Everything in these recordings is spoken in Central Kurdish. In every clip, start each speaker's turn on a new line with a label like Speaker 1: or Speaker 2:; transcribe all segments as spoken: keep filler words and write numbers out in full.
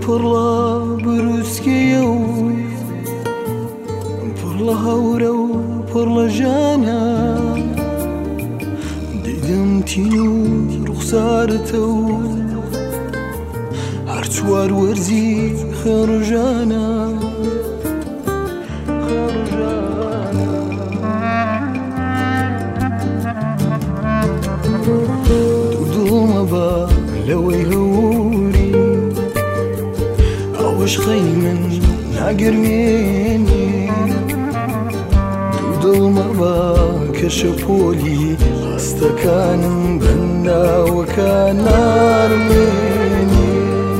Speaker 1: پڕڵە بروسکەیە و پڕڵە هەورە و پڕڵە ژانە دەیدەم تین و ڕوخسارتە و هەر چوار وەرزی خێڕژانە دوودڵمە بە لەوەی هەوری ئەوەش خەی من ناگەرمێنێ دوودڵمە بە کەشە پۆلی هەستەکانم بەنداوەکە نارمێنێ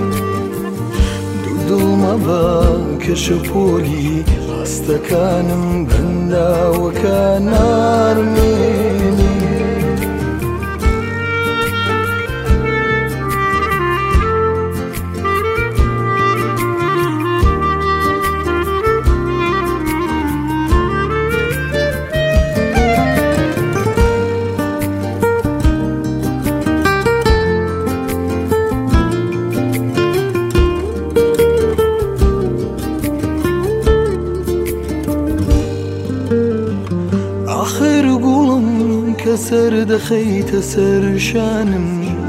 Speaker 1: دوودڵمە بە کەشە پۆلی هەستەکانم بەنداوەکە نارمێنێ آخر گوڵم کە سەر دەخەیتە سەر شانم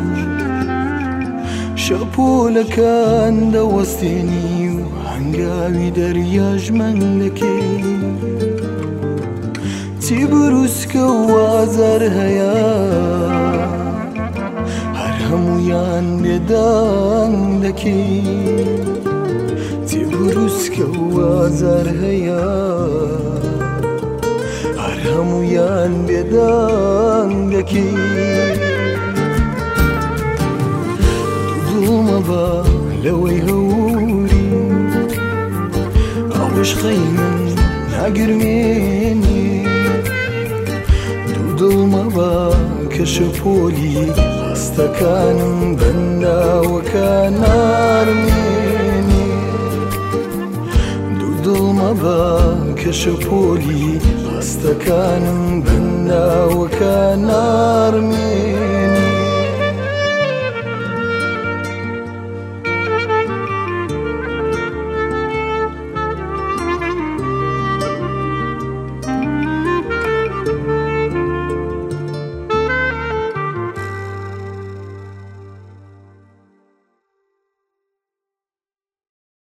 Speaker 1: شەپۆلەکان دەوەستێنی و هەنگاوی دەریاژمەن دەکەی چی بروسکە و ئازار هەیە هەر هەموویان بێدان دەکەی چی بروسکە و ئازار هەیە هەموویان بێدان دەکەی دوودڵمە بە لەوەی هەوری ئەوەش خەی من ناگەرمێنێ دوودڵمە بە کەشە پۆلی هەستەکانم بەنداوەکە نارمێنێ دوودڵمە بە کەشە پۆلی هەستەکانم بەنداوەکە نارمێنێ